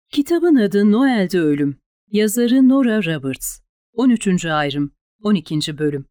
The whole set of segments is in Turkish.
Kitabın adı Noel'de Ölüm. Yazarı Nora Roberts. 13. ayrım, 12. bölüm.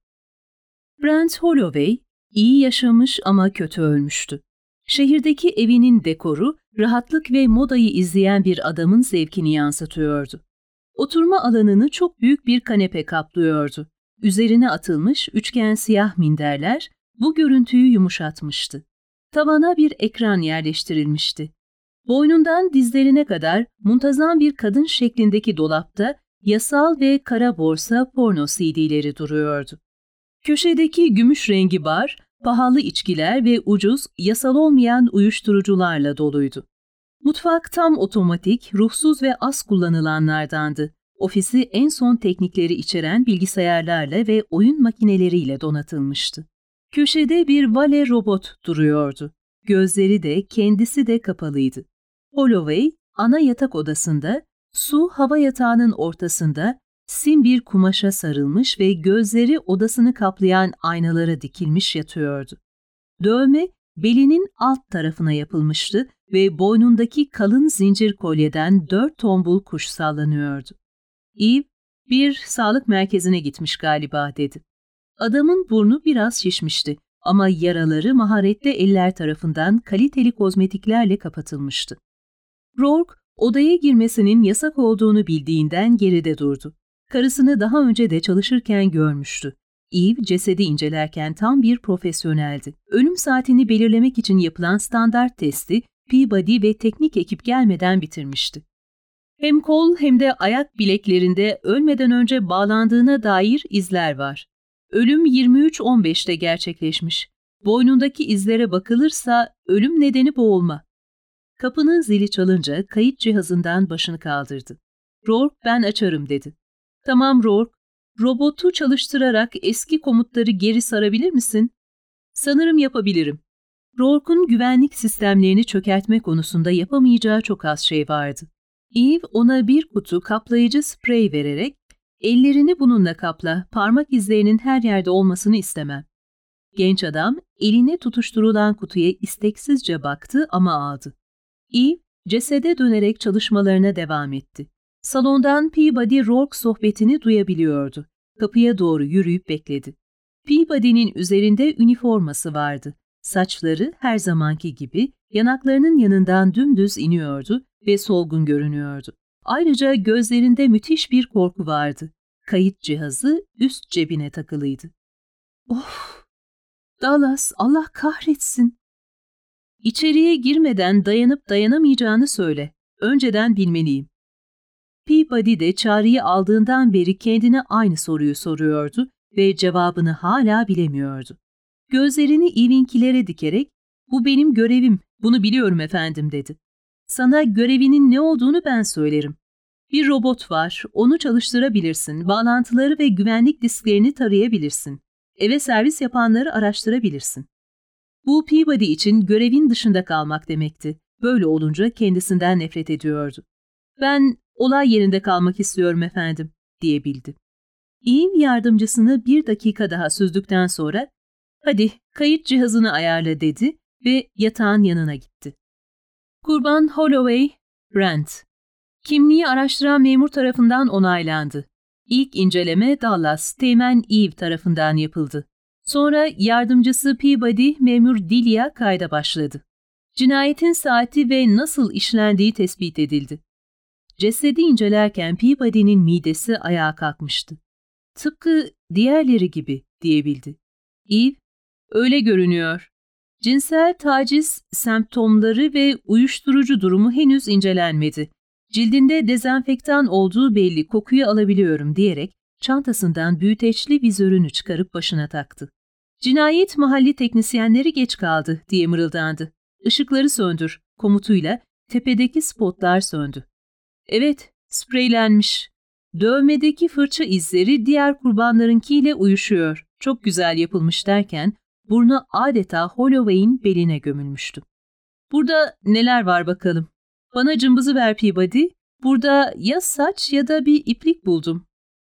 Brent Holloway, iyi yaşamış ama kötü ölmüştü. Şehirdeki evinin dekoru, rahatlık ve modayı izleyen bir adamın zevkini yansıtıyordu. Oturma alanını çok büyük bir kanepe kaplıyordu. Üzerine atılmış üçgen siyah minderler bu görüntüyü yumuşatmıştı. Tavana bir ekran yerleştirilmişti. Boynundan dizlerine kadar muntazam bir kadın şeklindeki dolapta yasal ve kara borsa porno CD'leri duruyordu. Köşedeki gümüş rengi bar, pahalı içkiler ve ucuz, yasal olmayan uyuşturucularla doluydu. Mutfak tam otomatik, ruhsuz ve az kullanılanlardandı. Ofisi en son teknikleri içeren bilgisayarlarla ve oyun makineleriyle donatılmıştı. Köşede bir vale robot duruyordu. Gözleri de kendisi de kapalıydı. Holloway, ana yatak odasında, su hava yatağının ortasında, sim bir kumaşa sarılmış ve gözleri odasını kaplayan aynalara dikilmiş yatıyordu. Dövme, belinin alt tarafına yapılmıştı ve boynundaki kalın zincir kolyeden 4 tombul kuş sallanıyordu. Eve, bir sağlık merkezine gitmiş galiba dedi. Adamın burnu biraz şişmişti ama yaraları maharetli eller tarafından kaliteli kozmetiklerle kapatılmıştı. Rourke, odaya girmesinin yasak olduğunu bildiğinden geride durdu. Karısını daha önce de çalışırken görmüştü. Eve, cesedi incelerken tam bir profesyoneldi. Ölüm saatini belirlemek için yapılan standart testi Peabody ve teknik ekip gelmeden bitirmişti. Hem kol hem de ayak bileklerinde ölmeden önce bağlandığına dair izler var. Ölüm 23.15'te gerçekleşmiş. Boynundaki izlere bakılırsa ölüm nedeni boğulma. Kapının zili çalınca kayıt cihazından başını kaldırdı. Rourke, ben açarım dedi. Tamam Rourke, robotu çalıştırarak eski komutları geri sarabilir misin? Sanırım yapabilirim. Rourke'un güvenlik sistemlerini çökertme konusunda yapamayacağı çok az şey vardı. Eve ona bir kutu kaplayıcı sprey vererek, ellerini bununla kapla, parmak izlerinin her yerde olmasını istemem. Genç adam eline tutuşturulan kutuya isteksizce baktı ama aldı. Eve, cesede dönerek çalışmalarına devam etti. Salondan Peabody Rourke sohbetini duyabiliyordu. Kapıya doğru yürüyüp bekledi. Peabody'nin üzerinde üniforması vardı. Saçları her zamanki gibi yanaklarının yanından dümdüz iniyordu ve solgun görünüyordu. Ayrıca gözlerinde müthiş bir korku vardı. Kayıt cihazı üst cebine takılıydı. Of! Dallas, Allah kahretsin! İçeriye girmeden dayanıp dayanamayacağını söyle. Önceden bilmeliyim. Peabody de çağrıyı aldığından beri kendine aynı soruyu soruyordu ve cevabını hala bilemiyordu. Gözlerini Eve'inkilere dikerek, "Bu benim görevim, bunu biliyorum efendim," dedi. "Sana görevinin ne olduğunu ben söylerim. Bir robot var, onu çalıştırabilirsin, bağlantıları ve güvenlik disklerini tarayabilirsin. Eve servis yapanları araştırabilirsin." Bu Peabody için görevin dışında kalmak demekti. Böyle olunca kendisinden nefret ediyordu. "Ben olay yerinde kalmak istiyorum efendim," diyebildi. Eve yardımcısını bir dakika daha süzdükten sonra, "Hadi kayıt cihazını ayarla," dedi ve yatağın yanına gitti. Kurban Holloway, Brent. Kimliği araştıran memur tarafından onaylandı. İlk inceleme Dallas, Teğmen Eve tarafından yapıldı. Sonra yardımcısı Peabody, memur Delia kayda başladı. Cinayetin saati ve nasıl işlendiği tespit edildi. Cesedi incelerken Peabody'nin midesi ayağa kalkmıştı. "Tıpkı diğerleri gibi," diyebildi. Eve, "Öyle görünüyor. Cinsel taciz semptomları ve uyuşturucu durumu henüz incelenmedi. Cildinde dezenfektan olduğu belli, kokuyu alabiliyorum," diyerek çantasından büyüteçli vizörünü çıkarıp başına taktı. "Cinayet mahalli teknisyenleri geç kaldı," diye mırıldandı. "Işıkları söndür," komutuyla tepedeki spotlar söndü. Evet, spreylenmiş. Dövmedeki fırça izleri diğer kurbanlarınkiyle uyuşuyor. Çok güzel yapılmış derken burnu adeta Holloway'in beline gömülmüştü. "Burada neler var bakalım? Bana cımbızı ver Peabody. Burada ya saç ya da bir iplik buldum."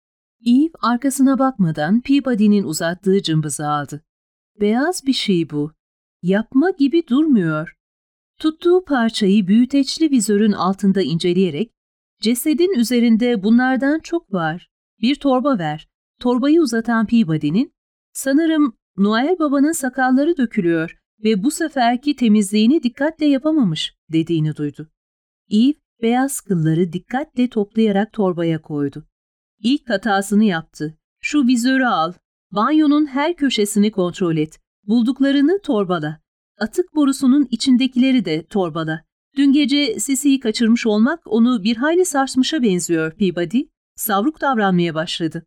Eve arkasına bakmadan Peabody'nin uzattığı cımbızı aldı. "Beyaz bir şey bu. Yapma gibi durmuyor." Tuttuğu parçayı büyüteçli vizörün altında inceleyerek Cesedin üzerinde bunlardan çok var. Bir torba ver. Torbayı uzatan Peabody'nin, sanırım Noel Baba'nın sakalları dökülüyor ve bu seferki temizliğini dikkatle yapamamış dediğini duydu. Eve beyaz kılları dikkatle toplayarak torbaya koydu. İlk hatasını yaptı. Şu vizörü al. Banyonun her köşesini kontrol et. Bulduklarını torbala. Atık borusunun içindekileri de torbala. Dün gece Sisi'yi kaçırmış olmak onu bir hayli sarsmışa benziyor Peabody. Savruk davranmaya başladı.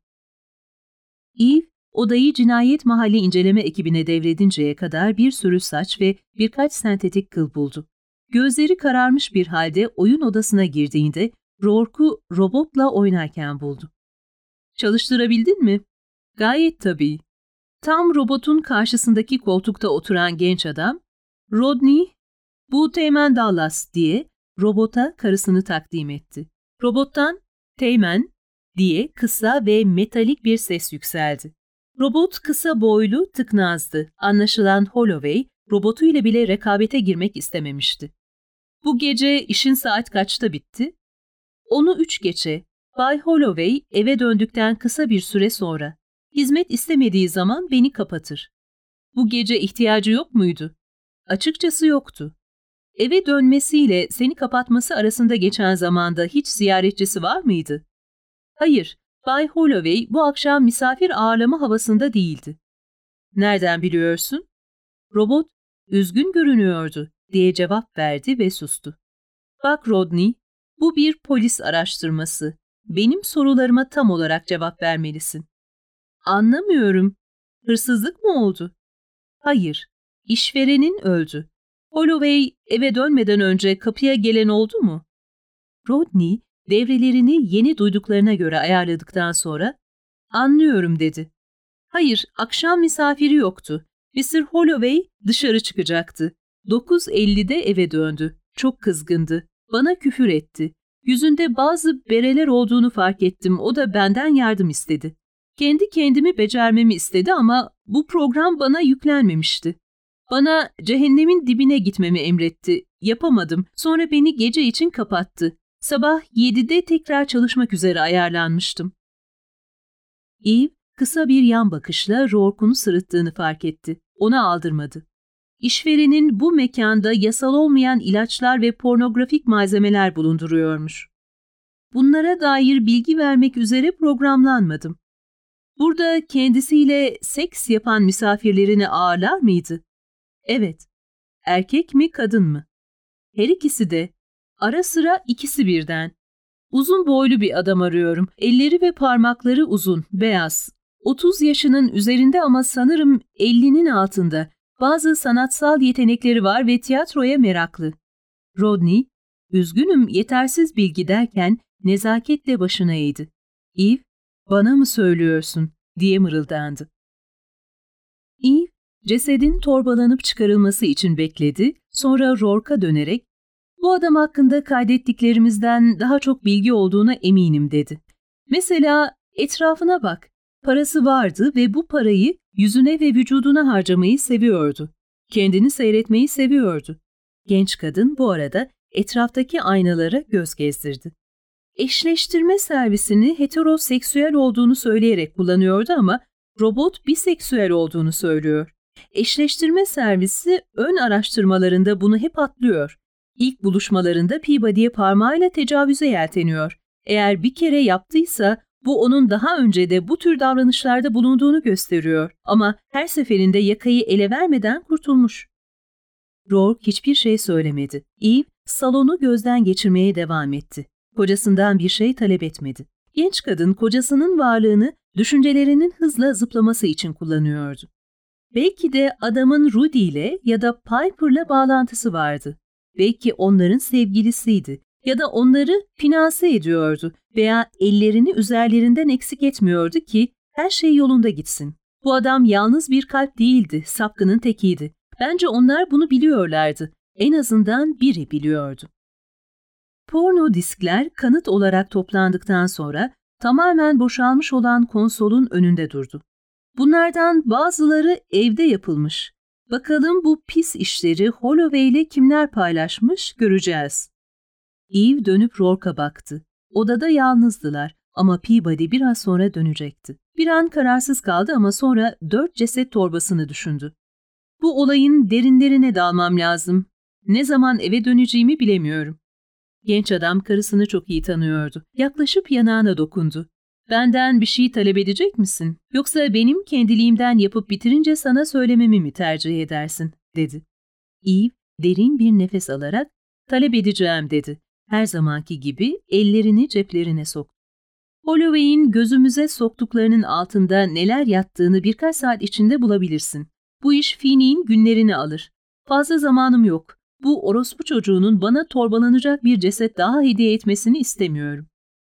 Eve, odayı cinayet mahalli inceleme ekibine devredinceye kadar bir sürü saç ve birkaç sentetik kıl buldu. Gözleri kararmış bir halde oyun odasına girdiğinde Rourke'u robotla oynarken buldu. Çalıştırabildin mi? Gayet tabii. Tam robotun karşısındaki koltukta oturan genç adam, Rodney, bu Teğmen Dallas diye robota karısını takdim etti. Robottan Teğmen diye kısa ve metalik bir ses yükseldi. Robot kısa boylu, tıknazdı. Anlaşılan Holloway, robotuyla bile rekabete girmek istememişti. Bu gece işin saat kaçta bitti? Onu 3 geçe. Bay Holloway eve döndükten kısa bir süre sonra. Hizmet istemediği zaman beni kapatır. Bu gece ihtiyacı yok muydu? Açıkçası yoktu. Eve dönmesiyle seni kapatması arasında geçen zamanda hiç ziyaretçisi var mıydı? Hayır, Bay Holloway bu akşam misafir ağırlama havasında değildi. Nereden biliyorsun? Robot, üzgün görünüyordu diye cevap verdi ve sustu. Bak Rodney, bu bir polis araştırması. Benim sorularıma tam olarak cevap vermelisin. Anlamıyorum. Hırsızlık mı oldu? Hayır, işverenin öldü. Holloway eve dönmeden önce kapıya gelen oldu mu? Rodney, devrelerini yeni duyduklarına göre ayarladıktan sonra, anlıyorum dedi. Hayır, akşam misafiri yoktu. Mr. Holloway dışarı çıkacaktı. 9:50'de eve döndü. Çok kızgındı. Bana küfür etti. Yüzünde bazı bereler olduğunu fark ettim. O da benden yardım istedi. Kendi kendimi becermemi istedi ama bu program bana yüklenmemişti. Bana cehennemin dibine gitmemi emretti. Yapamadım. Sonra beni gece için kapattı. Sabah 7'de tekrar çalışmak üzere ayarlanmıştım. Eve kısa bir yan bakışla Rourke'un sırıttığını fark etti. Ona aldırmadı. İşverenin bu mekanda yasal olmayan ilaçlar ve pornografik malzemeler bulunduruyormuş. Bunlara dair bilgi vermek üzere programlanmadım. Burada kendisiyle seks yapan misafirlerini ağırlar mıydı? Evet. Erkek mi, kadın mı? Her ikisi de. Ara sıra ikisi birden. Uzun boylu bir adam arıyorum. Elleri ve parmakları uzun, beyaz. 30 yaşının üzerinde ama sanırım 50'nin altında. Bazı sanatsal yetenekleri var ve tiyatroya meraklı. Rodney, üzgünüm yetersiz bilgi derken nezaketle başına eğdi. Eve, bana mı söylüyorsun diye mırıldandı. Eve, cesedin torbalanıp çıkarılması için bekledi, sonra Rourke'a dönerek, bu adam hakkında kaydettiklerimizden daha çok bilgi olduğuna eminim dedi. Mesela etrafına bak, parası vardı ve bu parayı yüzüne ve vücuduna harcamayı seviyordu. Kendini seyretmeyi seviyordu. Genç kadın bu arada etraftaki aynalara göz gezdirdi. Eşleştirme servisini heteroseksüel olduğunu söyleyerek kullanıyordu ama robot biseksüel olduğunu söylüyor. Eşleştirme servisi ön araştırmalarında bunu hep atlıyor. İlk buluşmalarında Peabody'ye parmağıyla tecavüze yelteniyor. Eğer bir kere yaptıysa bu onun daha önce de bu tür davranışlarda bulunduğunu gösteriyor. Ama her seferinde yakayı ele vermeden kurtulmuş. Rourke hiçbir şey söylemedi. Eve salonu gözden geçirmeye devam etti. Kocasından bir şey talep etmedi. Genç kadın kocasının varlığını düşüncelerinin hızla zıplaması için kullanıyordu. Belki de adamın Rudy ile ya da Piper'la bağlantısı vardı. Belki onların sevgilisiydi ya da onları finanse ediyordu veya ellerini üzerlerinden eksik etmiyordu ki her şey yolunda gitsin. Bu adam yalnız bir kalp değildi, sapkının tekiydi. Bence onlar bunu biliyorlardı. En azından biri biliyordu. Porno diskler kanıt olarak toplandıktan sonra tamamen boşalmış olan konsolun önünde durdu. Bunlardan bazıları evde yapılmış. Bakalım bu pis işleri Holloway ile kimler paylaşmış göreceğiz. Eve dönüp Rourke'a baktı. Odada yalnızdılar ama Peabody biraz sonra dönecekti. Bir an kararsız kaldı ama sonra 4 ceset torbasını düşündü. Bu olayın derinlerine dalmam lazım. Ne zaman eve döneceğimi bilemiyorum. Genç adam karısını çok iyi tanıyordu. Yaklaşıp yanağına dokundu. Benden bir şey talep edecek misin? Yoksa benim kendiliğimden yapıp bitirince sana söylememi mi tercih edersin? Dedi. Eve derin bir nefes alarak talep edeceğim dedi. Her zamanki gibi ellerini ceplerine soktu. Holloway'in gözümüze soktuklarının altında neler yattığını birkaç saat içinde bulabilirsin. Bu iş Feeney'in günlerini alır. Fazla zamanım yok. Bu orospu çocuğunun bana torbalanacak bir ceset daha hediye etmesini istemiyorum.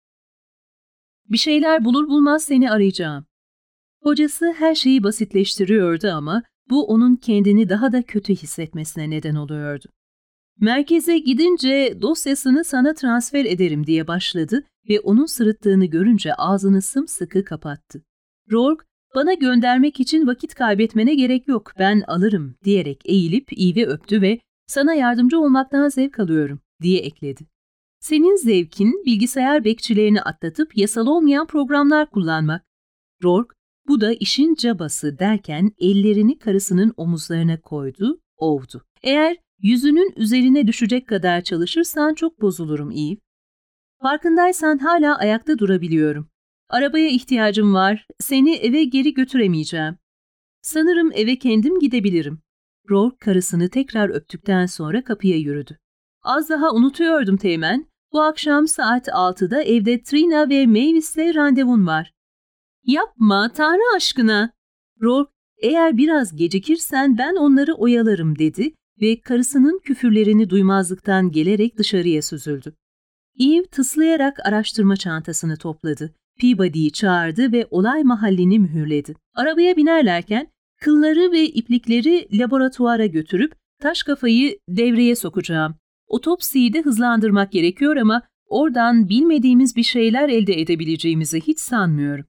Bir şeyler bulur bulmaz seni arayacağım. Kocası her şeyi basitleştiriyordu ama bu onun kendini daha da kötü hissetmesine neden oluyordu. Merkeze gidince dosyasını sana transfer ederim diye başladı ve onun sırıttığını görünce ağzını sımsıkı kapattı. Rourke, bana göndermek için vakit kaybetmene gerek yok, ben alırım diyerek eğilip Eve'i öptü ve sana yardımcı olmaktan zevk alıyorum diye ekledi. Senin zevkin bilgisayar bekçilerini atlatıp yasal olmayan programlar kullanmak. Rourke, bu da işin cabası derken ellerini karısının omuzlarına koydu, ovdu. Eğer yüzünün üzerine düşecek kadar çalışırsan çok bozulurum Eve. Farkındaysan hala ayakta durabiliyorum. Arabaya ihtiyacım var, seni eve geri götüremeyeceğim. Sanırım eve kendim gidebilirim. Rourke karısını tekrar öptükten sonra kapıya yürüdü. Az daha unutuyordum Teğmen. Bu akşam saat 6'da evde Trina ve Mavis'le randevun var. Yapma Tanrı aşkına. Rourke, eğer biraz gecikirsen ben onları oyalarım dedi ve karısının küfürlerini duymazlıktan gelerek dışarıya süzüldü. Eve tıslayarak araştırma çantasını topladı. Peabody'yi çağırdı ve olay mahallini mühürledi. Arabaya binerlerken kılları ve iplikleri laboratuvara götürüp taş kafayı devreye sokacağım. Otopsiyi de hızlandırmak gerekiyor ama oradan bilmediğimiz bir şeyler elde edebileceğimizi hiç sanmıyorum.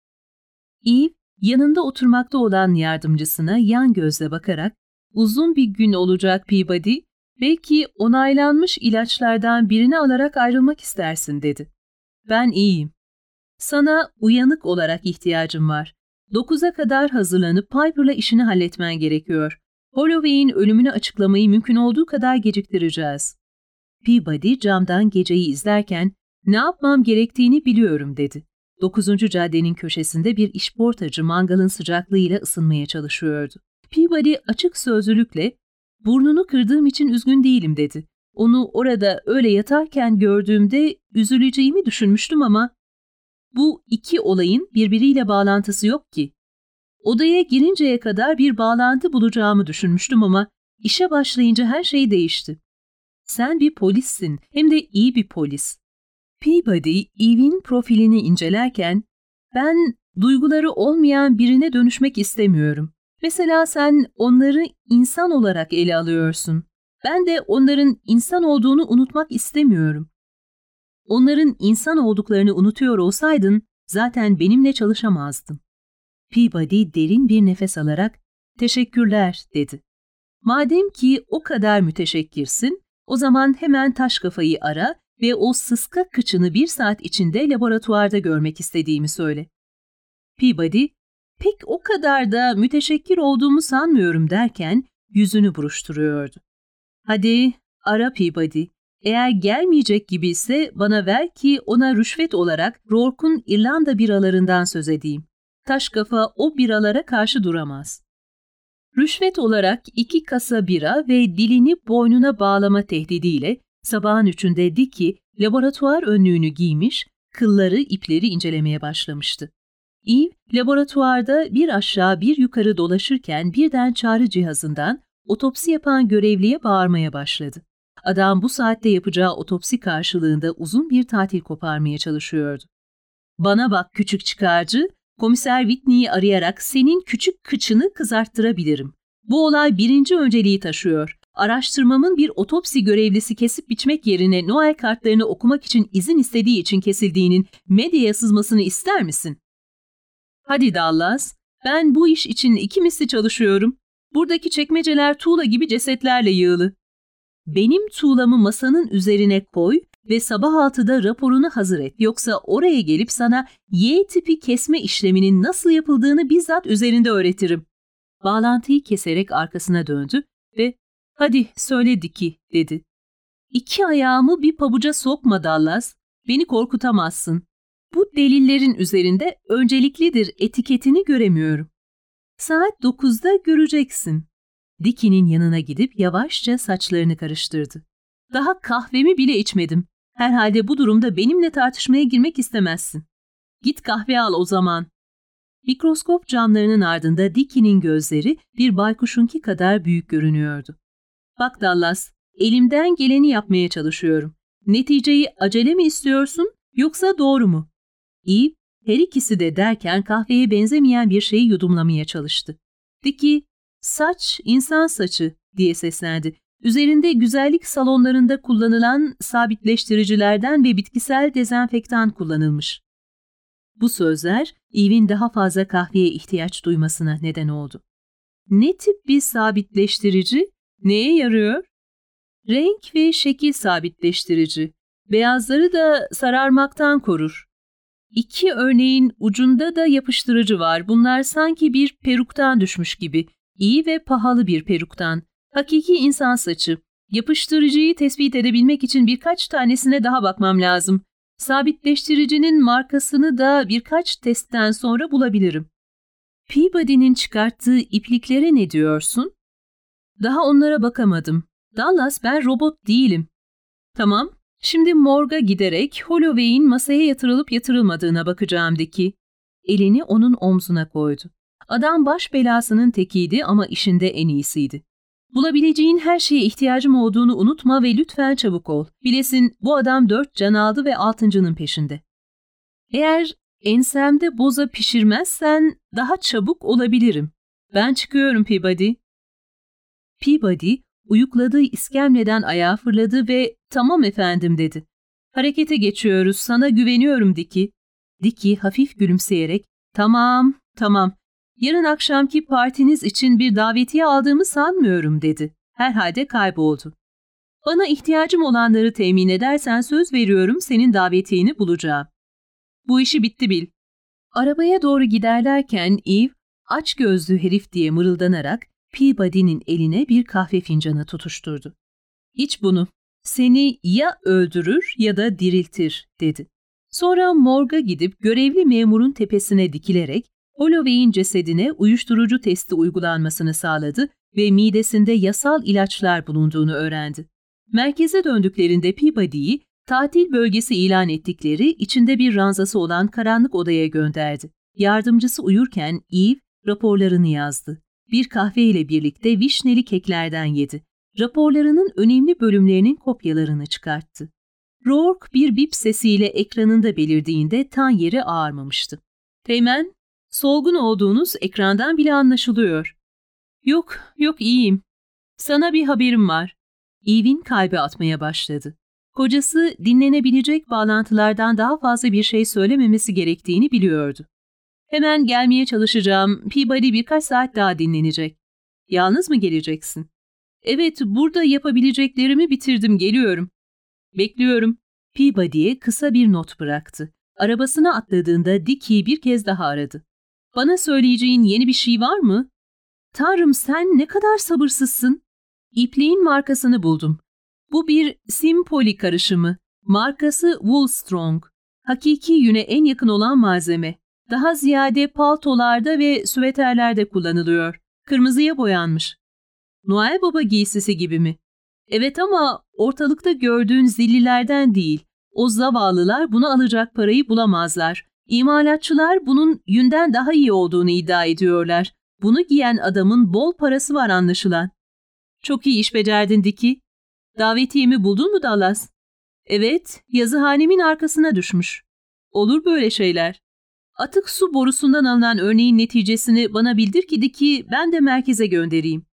Eve, yanında oturmakta olan yardımcısına yan gözle bakarak, uzun bir gün olacak Peabody, belki onaylanmış ilaçlardan birini alarak ayrılmak istersin dedi. Ben iyiyim. Sana uyanık olarak ihtiyacım var. 9'a kadar hazırlanıp Piper'la işini halletmen gerekiyor. Holloway'in ölümünü açıklamayı mümkün olduğu kadar geciktireceğiz. Peabody camdan geceyi izlerken ne yapmam gerektiğini biliyorum dedi. 9. caddenin köşesinde bir işportacı mangalın sıcaklığıyla ısınmaya çalışıyordu. Peabody açık sözlülükle burnunu kırdığım için üzgün değilim dedi. Onu orada öyle yatarken gördüğümde üzüleceğimi düşünmüştüm ama bu iki olayın birbiriyle bağlantısı yok ki. Odaya girinceye kadar bir bağlantı bulacağımı düşünmüştüm ama işe başlayınca her şey değişti. Sen bir polissin, hem de iyi bir polis. Peabody, Eve'in profilini incelerken, ben duyguları olmayan birine dönüşmek istemiyorum. Mesela sen onları insan olarak ele alıyorsun. Ben de onların insan olduğunu unutmak istemiyorum. Onların insan olduklarını unutuyor olsaydın, zaten benimle çalışamazdın. Peabody derin bir nefes alarak, teşekkürler dedi. Madem ki o kadar müteşekkirsin, o zaman hemen taş kafayı ara ve o sıska kıçını 1 saat içinde laboratuvarda görmek istediğimi söyle. Peabody, pek o kadar da müteşekkir olduğumu sanmıyorum derken yüzünü buruşturuyordu. Hadi ara Peabody. Eğer gelmeyecek gibiyse bana ver ki ona rüşvet olarak Rourke'un İrlanda biralarından söz edeyim. Taş kafa o biralara karşı duramaz. Rüşvet olarak 2 kasa bira ve dilini boynuna bağlama tehdidiyle sabahın 3'ünde Dicky laboratuvar önlüğünü giymiş, kılları, ipleri incelemeye başlamıştı. Eve, laboratuvarda bir aşağı bir yukarı dolaşırken birden çağrı cihazından otopsi yapan görevliye bağırmaya başladı. Adam bu saatte yapacağı otopsi karşılığında uzun bir tatil koparmaya çalışıyordu. Bana bak küçük çıkarcı, Komiser Whitney'i arayarak senin küçük kıçını kızarttırabilirim. Bu olay 1. önceliği taşıyor. Araştırmamın bir otopsi görevlisi kesip biçmek yerine Noel kartlarını okumak için izin istediği için kesildiğinin medyaya sızmasını ister misin? Hadi Dallas, ben bu iş için 2 misli çalışıyorum. Buradaki çekmeceler tuğla gibi cesetlerle yığılı. Benim tuğlamı masanın üzerine koy ve sabah 6'da raporunu hazır et. Yoksa oraya gelip sana Y tipi kesme işleminin nasıl yapıldığını bizzat üzerinde öğretirim. Bağlantıyı keserek arkasına döndü ve "Hadi söyle Dickie," dedi. "2 ayağımı bir pabuca sokma Dallas. Beni korkutamazsın. Bu delillerin üzerinde önceliklidir etiketini göremiyorum." "Saat 9'da göreceksin." Dickie'nin yanına gidip yavaşça saçlarını karıştırdı. "Daha kahvemi bile içmedim. Herhalde bu durumda benimle tartışmaya girmek istemezsin. Git kahve al o zaman." Mikroskop camlarının ardında Dickie'nin gözleri bir baykuşunki kadar büyük görünüyordu. "Bak Dallas, elimden geleni yapmaya çalışıyorum. Neticeyi acele mi istiyorsun, yoksa doğru mu?" Eve, her ikisi de derken kahveye benzemeyen bir şeyi yudumlamaya çalıştı. Dickie, "Saç, insan saçı," diye seslendi. "Üzerinde güzellik salonlarında kullanılan sabitleştiricilerden ve bitkisel dezenfektan kullanılmış." Bu sözler Eve'in daha fazla kahveye ihtiyaç duymasına neden oldu. "Ne tip bir sabitleştirici? Neye yarıyor?" "Renk ve şekil sabitleştirici. Beyazları da sararmaktan korur. 2 örneğin ucunda da yapıştırıcı var. Bunlar sanki bir peruktan düşmüş gibi. İyi ve pahalı bir peruktan. Hakiki insan saçı. Yapıştırıcıyı tespit edebilmek için birkaç tanesine daha bakmam lazım. Sabitleştiricinin markasını da birkaç testten sonra bulabilirim." "Peabody'nin çıkarttığı ipliklere ne diyorsun?" "Daha onlara bakamadım. Dallas, ben robot değilim." "Tamam. Şimdi morga giderek Holloway'in masaya yatırılıp yatırılmadığına bakacağım Dickie." Elini onun omzuna koydu. Adam baş belasının tekiydi ama işinde en iyisiydi. "Bulabileceğin her şeye ihtiyacım olduğunu unutma ve lütfen çabuk ol. Bilesin, bu adam 4 can aldı ve 6.'nın peşinde. Eğer ensemde boza pişirmezsen daha çabuk olabilirim. Ben çıkıyorum Peabody." Peabody, uyukladığı iskemleden ayağa fırladı ve "Tamam efendim," dedi. "Harekete geçiyoruz, sana güveniyorum Dickie." Dickie hafif gülümseyerek "Tamam, tamam. Yarın akşamki partiniz için bir davetiye aldığımı sanmıyorum," dedi. Herhalde kayboldu. "Bana ihtiyacım olanları temin edersen söz veriyorum senin davetiyeni bulacağım." "Bu işi bitti bil." Arabaya doğru giderlerken Eve, "Açgözlü herif," diye mırıldanarak Peabody'nin eline bir kahve fincanı tutuşturdu. "İç bunu. Seni ya öldürür ya da diriltir," dedi. Sonra morga gidip görevli memurun tepesine dikilerek Holloway'in cesedine uyuşturucu testi uygulanmasını sağladı ve midesinde yasal ilaçlar bulunduğunu öğrendi. Merkeze döndüklerinde Peabody'yi tatil bölgesi ilan ettikleri, içinde bir ranzası olan karanlık odaya gönderdi. Yardımcısı uyurken Eve raporlarını yazdı. Bir kahveyle birlikte vişneli keklerden yedi. Raporlarının önemli bölümlerinin kopyalarını çıkarttı. Rourke bir bip sesiyle ekranında belirdiğinde tan yeri ağarmamıştı. "Teğmen, solgun olduğunuz ekrandan bile anlaşılıyor." Yok iyiyim. Sana bir haberim var." Eve'in kalbi atmaya başladı. Kocası dinlenebilecek bağlantılardan daha fazla bir şey söylememesi gerektiğini biliyordu. "Hemen gelmeye çalışacağım. Peabody birkaç saat daha dinlenecek." "Yalnız mı geleceksin?" "Evet, burada yapabileceklerimi bitirdim, geliyorum." "Bekliyorum." Peabody'ye kısa bir not bıraktı. Arabasına atladığında Dickie'yi bir kez daha aradı. "Bana söyleyeceğin yeni bir şey var mı?" "Tanrım, sen ne kadar sabırsızsın." "İpliğin markasını buldum. Bu bir Simpoli karışımı. Markası Woolstrong. Hakiki yüne en yakın olan malzeme. Daha ziyade paltolarda ve süveterlerde kullanılıyor. Kırmızıya boyanmış." "Noel Baba giysisi gibi mi?" "Evet ama ortalıkta gördüğün zillilerden değil. O zavallılar bunu alacak parayı bulamazlar. İmalatçılar bunun yünden daha iyi olduğunu iddia ediyorlar. Bunu giyen adamın bol parası var anlaşılan." "Çok iyi iş becerdin Dickie." "Davetiyemi buldun mu Dallas?" "Evet, yazıhanemin arkasına düşmüş." "Olur böyle şeyler." "Atık su borusundan alınan örneğin neticesini bana bildir ki Dickie, ben de merkeze göndereyim."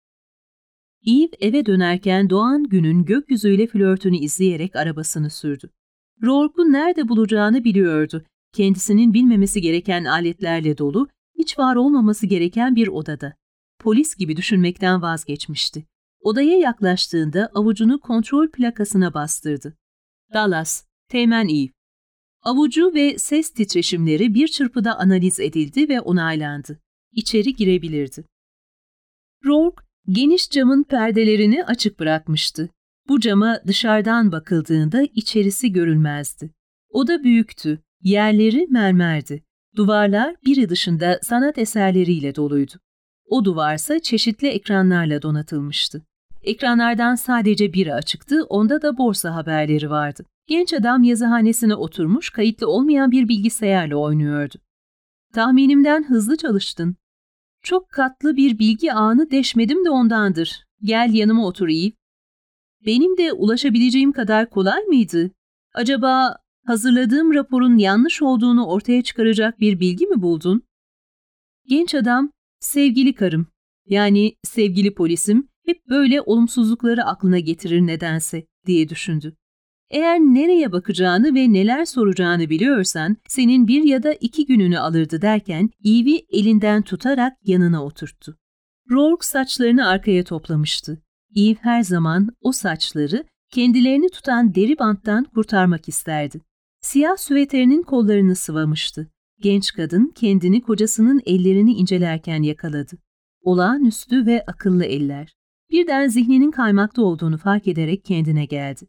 Eve eve dönerken doğan günün gökyüzüyle flörtünü izleyerek arabasını sürdü. Rourke'u nerede bulacağını biliyordu. Kendisinin bilmemesi gereken aletlerle dolu, hiç var olmaması gereken bir odada. Polis gibi düşünmekten vazgeçmişti. Odaya yaklaştığında avucunu kontrol plakasına bastırdı. Dallas, Teğmen Eve. Avucu ve ses titreşimleri bir çırpıda analiz edildi ve onaylandı. İçeri girebilirdi. Rourke, geniş camın perdelerini açık bırakmıştı. Bu cama dışarıdan bakıldığında içerisi görülmezdi. Oda büyüktü, yerleri mermerdi. Duvarlar biri dışında sanat eserleriyle doluydu. O duvarsa çeşitli ekranlarla donatılmıştı. Ekranlardan sadece biri açıktı, onda da borsa haberleri vardı. Genç adam yazıhanesine oturmuş, kayıtlı olmayan bir bilgisayarla oynuyordu. Tahminimden hızlı çalıştın. Çok katlı bir bilgi ağını deşmedim de ondandır. Gel yanıma otur Eve. Benim de ulaşabileceğim kadar kolay mıydı? Acaba hazırladığım raporun yanlış olduğunu ortaya çıkaracak bir bilgi mi buldun? Genç adam, sevgili karım, yani sevgili polisim, hep böyle olumsuzlukları aklına getirir nedense, diye düşündü. Eğer nereye bakacağını ve neler soracağını biliyorsan, senin 1 ya da 2 gününü alırdı derken, Eve'i elinden tutarak yanına oturttu. Rourke saçlarını arkaya toplamıştı. Eve her zaman o saçları kendilerini tutan deri banttan kurtarmak isterdi. Siyah süveterinin kollarını sıvamıştı. Genç kadın kendini kocasının ellerini incelerken yakaladı. Olağanüstü ve akıllı eller. Birden zihninin kaymakta olduğunu fark ederek kendine geldi.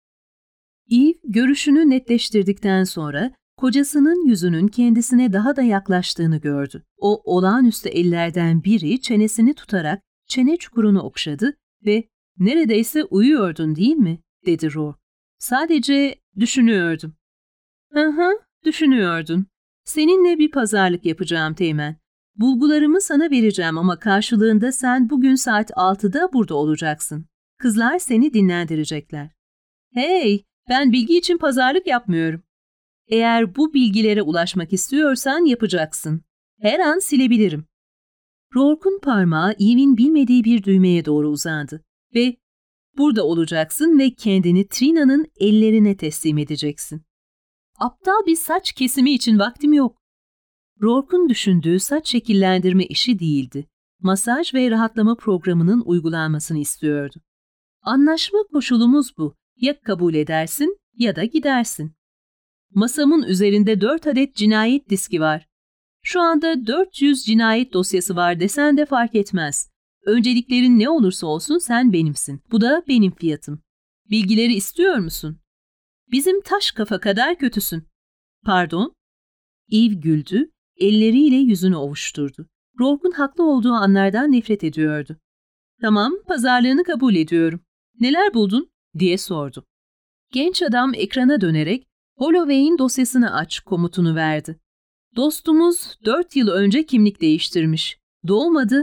Eve görüşünü netleştirdikten sonra kocasının yüzünün kendisine daha da yaklaştığını gördü. O olağanüstü ellerden biri çenesini tutarak çene çukurunu okşadı ve "Neredeyse uyuyordun değil mi?" dedi Rourke. "Sadece düşünüyordum." "Hı, düşünüyordun. Seninle bir pazarlık yapacağım Teğmen. Bulgularımı sana vereceğim ama karşılığında sen bugün saat 6'da burada olacaksın. Kızlar seni dinlendirecekler." "Hey, ben bilgi için pazarlık yapmıyorum." "Eğer bu bilgilere ulaşmak istiyorsan yapacaksın. Her an silebilirim." Rourke'un parmağı Eve'in bilmediği bir düğmeye doğru uzandı ve "Burada olacaksın ve kendini Trina'nın ellerine teslim edeceksin." "Aptal bir saç kesimi için vaktim yok." Rourke'un düşündüğü saç şekillendirme işi değildi. Masaj ve rahatlama programının uygulanmasını istiyordu. "Anlaşma koşulumuz bu. Ya kabul edersin ya da gidersin." "Masamın üzerinde 4 adet cinayet diski var. Şu anda 400 cinayet dosyası var desen de fark etmez. Önceliklerin ne olursa olsun sen benimsin. Bu da benim fiyatım. Bilgileri istiyor musun?" "Bizim taş kafa kadar kötüsün." "Pardon?" Eve güldü, elleriyle yüzünü ovuşturdu. Rourke'un haklı olduğu anlardan nefret ediyordu. "Tamam, pazarlığını kabul ediyorum. Neler buldun?" diye sordu. Genç adam ekrana dönerek "Holloway'in dosyasını aç" komutunu verdi. "Dostumuz 4 yıl önce kimlik değiştirmiş. Doğum adı..."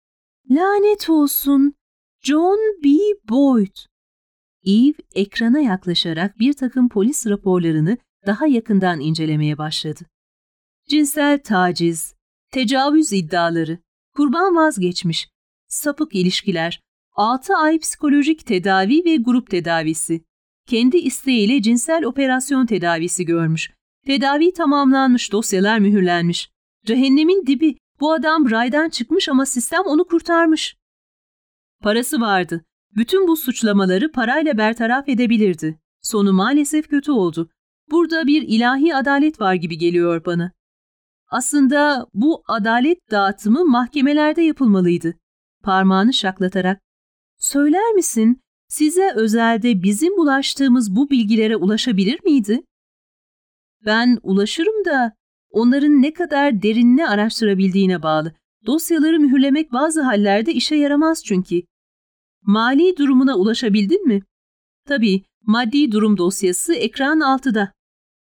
"Lanet olsun, John B. Boyd." Eve ekrana yaklaşarak bir takım polis raporlarını daha yakından incelemeye başladı. Cinsel taciz, tecavüz iddiaları, kurban vazgeçmiş, sapık ilişkiler, 6 ay psikolojik tedavi ve grup tedavisi, kendi isteğiyle cinsel operasyon tedavisi görmüş, tedavi tamamlanmış, dosyalar mühürlenmiş. Cehennemin dibi, bu adam raydan çıkmış ama sistem onu kurtarmış. Parası vardı. Bütün bu suçlamaları parayla bertaraf edebilirdi. Sonu maalesef kötü oldu. Burada bir ilahi adalet var gibi geliyor bana. Aslında bu adalet dağıtımı mahkemelerde yapılmalıydı." Parmağını şaklatarak, "Söyler misin, size özelde bizim ulaştığımız bu bilgilere ulaşabilir miydi?" "Ben ulaşırım da onların ne kadar derinine araştırabildiğine bağlı. Dosyaları mühürlemek bazı hallerde işe yaramaz çünkü." "Mali durumuna ulaşabildin mi?" "Tabii, maddi durum dosyası ekran 6'da.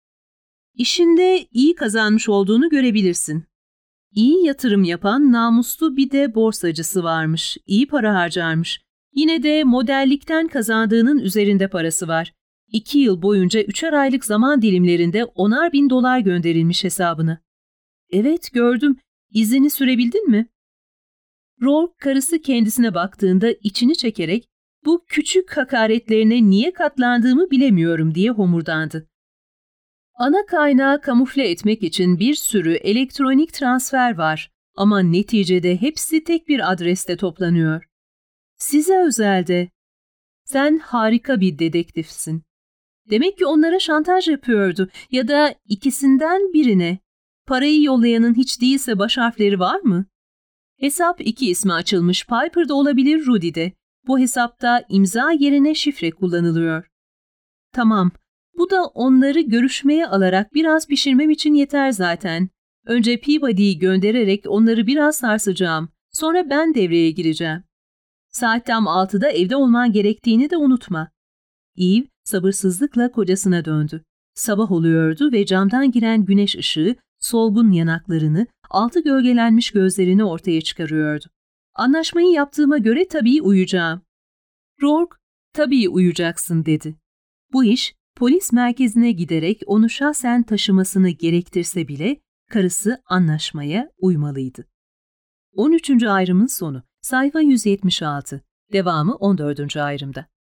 İşinde iyi kazanmış olduğunu görebilirsin. İyi yatırım yapan namuslu bir de borsacısı varmış, iyi para harcarmış. Yine de modellikten kazandığının üzerinde parası var. 2 yıl boyunca 3'er aylık zaman dilimlerinde $10.000 gönderilmiş hesabına." "Evet, gördüm. İzini sürebildin mi?" Rourke karısı kendisine baktığında içini çekerek "Bu küçük hakaretlerine niye katlandığımı bilemiyorum" diye homurdandı. "Ana kaynağı kamufle etmek için bir sürü elektronik transfer var ama neticede hepsi tek bir adreste toplanıyor. Size özelde. Sen harika bir dedektifsin." Demek ki onlara şantaj yapıyordu ya da ikisinden birine. Parayı yollayanın hiç değilse baş harfleri var mı? Hesap 2 ismi açılmış. Piper da olabilir, Rudy de. Bu hesapta imza yerine şifre kullanılıyor. Tamam, bu da onları görüşmeye alarak biraz pişirmem için yeter zaten. Önce Peabody'yi göndererek onları biraz sarsacağım. Sonra ben devreye gireceğim. Saat tam 6'da evde olman gerektiğini de unutma. Eve sabırsızlıkla kocasına döndü. Sabah oluyordu ve camdan giren güneş ışığı solgun yanaklarını, altı gölgelenmiş gözlerini ortaya çıkarıyordu. Anlaşmayı yaptığıma göre tabii uyuyacağım. Rourke, tabii uyuyacaksın dedi. Bu iş polis merkezine giderek onu şahsen taşımasını gerektirse bile karısı anlaşmaya uymalıydı. 13. ayrımın sonu. Sayfa 176. Devamı 14. ayrımda.